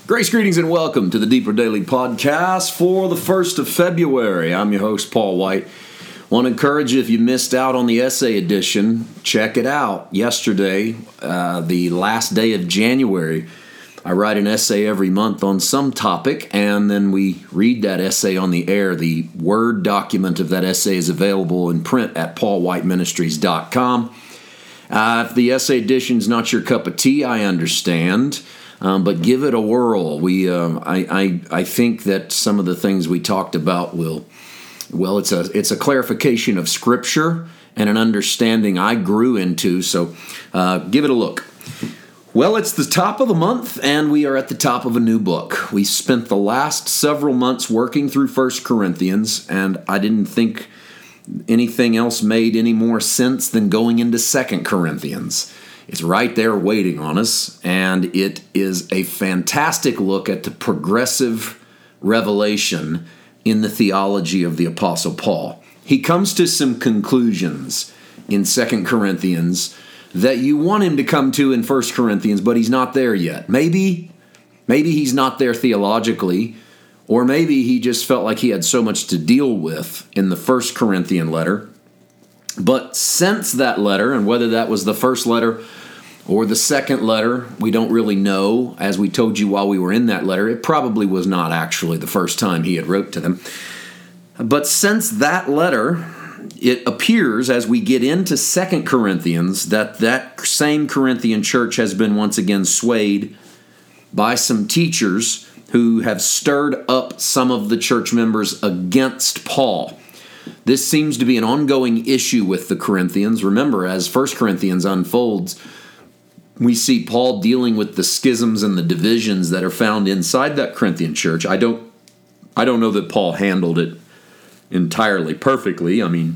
Grace, greetings, and welcome to the Deeper Daily Podcast for the 1st of February. I'm your host, Paul White. Want to encourage you, if you missed out on the essay edition, check it out. Yesterday, the last day of January, I write an essay every month on some topic, and then we read that essay on the air. The Word document of that essay is available in print at paulwhiteministries.com. If the essay edition is not your cup of tea, I understand. But give it a whirl. I think that some of the things we talked about it's a clarification of Scripture and an understanding I grew into. So give it a look. Well, it's the top of the month, and we are at the top of a new book. We spent the last several months working through 1 Corinthians, and I didn't think anything else made any more sense than going into 2 Corinthians. It's right there waiting on us, and it is a fantastic look at the progressive revelation in the theology of the Apostle Paul. He comes to some conclusions in 2 Corinthians that you want him to come to in 1 Corinthians, but he's not there yet. Maybe he's not there theologically, or maybe he just felt like he had so much to deal with in the 1 Corinthian letter. But since that letter, and whether that was the first letter or the second letter, we don't really know. As we told you while we were in that letter, it probably was not actually the first time he had wrote to them. But since that letter, it appears as we get into 2 Corinthians that same Corinthian church has been once again swayed by some teachers who have stirred up some of the church members against Paul. This seems to be an ongoing issue with the Corinthians. Remember, as 1 Corinthians unfolds, we see Paul dealing with the schisms and the divisions that are found inside that Corinthian church. I don't know that Paul handled it entirely perfectly. I mean,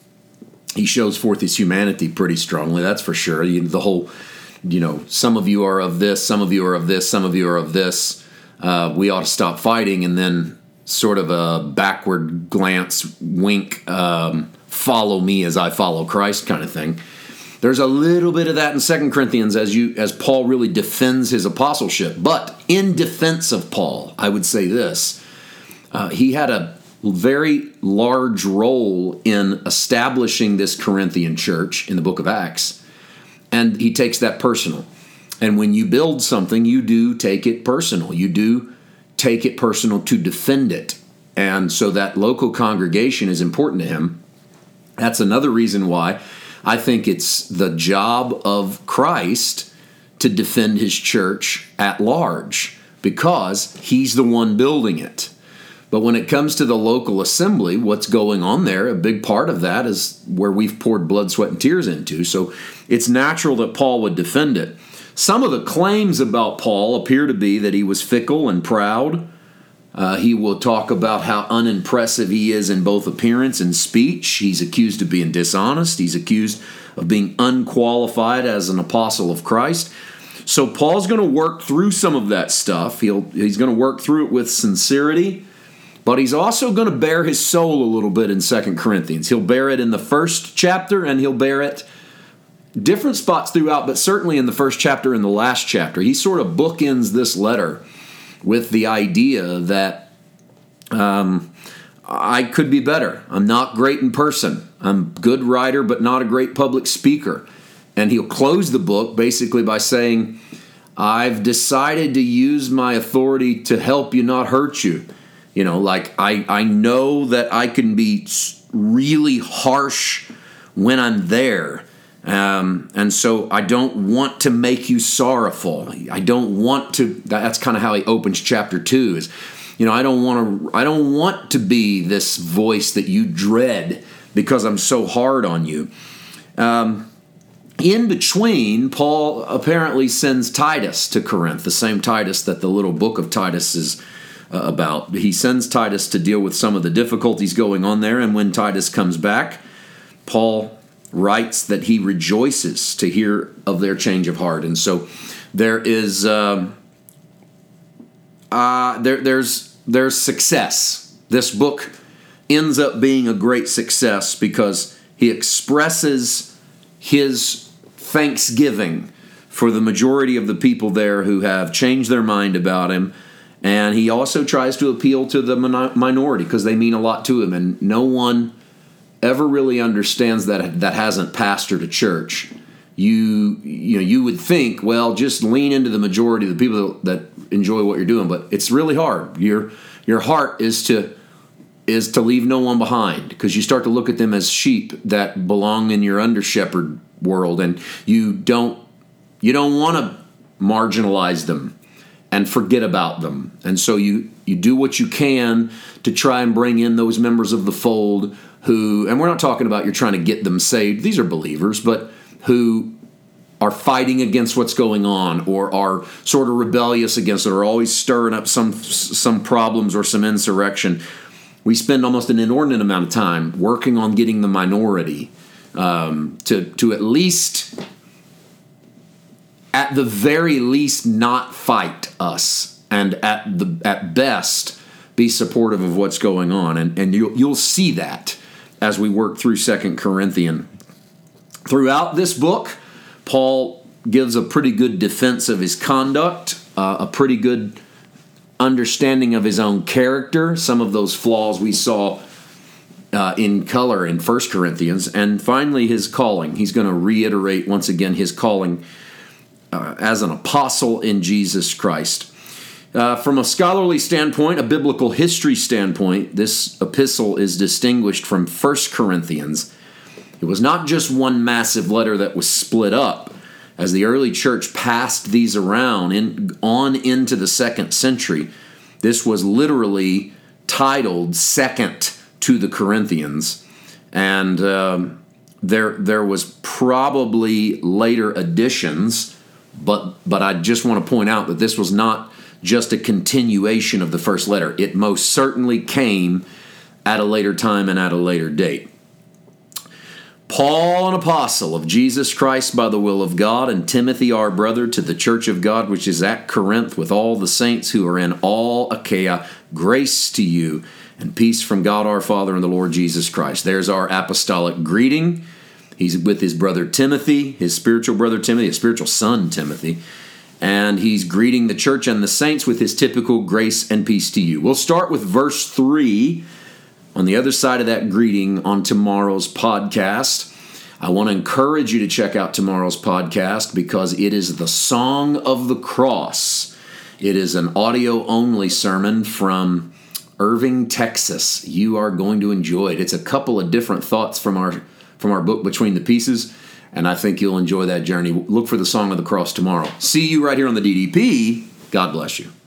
he shows forth his humanity pretty strongly, that's for sure. The whole, some of you are of this, some of you are of this, some of you are of this. We ought to stop fighting, and then sort of a backward glance, wink, follow me as I follow Christ kind of thing. There's a little bit of that in 2 Corinthians as Paul really defends his apostleship. But in defense of Paul, I would say this. He had a very large role in establishing this Corinthian church in the book of Acts. And he takes that personal. And when you build something, you do take it personal. You do take it personal to defend it. And so that local congregation is important to him. That's another reason why I think it's the job of Christ to defend his church at large, because he's the one building it. But when it comes to the local assembly, what's going on there, a big part of that is where we've poured blood, sweat, and tears into. So it's natural that Paul would defend it. Some of the claims about Paul appear to be that he was fickle and proud. He will talk about how unimpressive he is in both appearance and speech. He's accused of being dishonest. He's accused of being unqualified as an apostle of Christ. So Paul's going to work through some of that stuff. He's going to work through it with sincerity, but he's also going to bare his soul a little bit in 2 Corinthians. He'll bear it in the first chapter, and he'll bear it different spots throughout, but certainly in the first chapter and the last chapter. He sort of bookends this letter with the idea that I could be better. I'm not great in person. I'm a good writer, but not a great public speaker. And he'll close the book basically by saying, I've decided to use my authority to help you, not hurt you. I know that I can be really harsh when I'm there. And so I don't want to make you sorrowful. I don't want to. That's kind of how he opens chapter 2. Is, I don't want to be this voice that you dread because I'm so hard on you. In between, Paul apparently sends Titus to Corinth, the same Titus that the little book of Titus is about. He sends Titus to deal with some of the difficulties going on there, and when Titus comes back, Paul writes that he rejoices to hear of their change of heart. And so there is there's success. This book ends up being a great success because he expresses his thanksgiving for the majority of the people there who have changed their mind about him. And he also tries to appeal to the minority because they mean a lot to him. And no one ever really understands that hasn't pastored a church. You would think, well, just lean into the majority of the people that enjoy what you're doing, but it's really hard. Your heart is to leave no one behind, because you start to look at them as sheep that belong in your under shepherd world, and you don't want to marginalize them and forget about them. And so you do what you can to try and bring in those members of the fold who, and we're not talking about you're trying to get them saved. These are believers, but who are fighting against what's going on, or are sort of rebellious against it, or always stirring up some problems or some insurrection. We spend almost an inordinate amount of time working on getting the minority to at least, at the very least, not fight us, and at best be supportive of what's going on. And you'll see that as we work through 2 Corinthians. Throughout this book, Paul gives a pretty good defense of his conduct, a pretty good understanding of his own character, some of those flaws we saw in color in 1 Corinthians, and finally his calling. He's going to reiterate once again his calling as an apostle in Jesus Christ. From a scholarly standpoint, a biblical history standpoint, this epistle is distinguished from 1 Corinthians. It was not just one massive letter that was split up. As the early church passed these around on into the 2nd century, this was literally titled Second to the Corinthians. And there was probably later additions, but I just want to point out that this was not just a continuation of the first letter. It most certainly came at a later time and at a later date. Paul, an apostle of Jesus Christ by the will of God, and Timothy, our brother, to the church of God which is at Corinth, with all the saints who are in all Achaia, grace to you and peace from God our Father and the Lord Jesus Christ. There's our apostolic greeting. He's with his brother Timothy, his spiritual brother Timothy, his spiritual son Timothy, and he's greeting the church and the saints with his typical grace and peace to you. We'll start with verse 3 on the other side of that greeting on tomorrow's podcast. I want to encourage you to check out tomorrow's podcast because it is the Song of the Cross. It is an audio-only sermon from Irving, Texas. You are going to enjoy it. It's a couple of different thoughts from our book, Between the Pieces, and I think you'll enjoy that journey. Look for the Song of the Cross tomorrow. See you right here on the DDP. God bless you.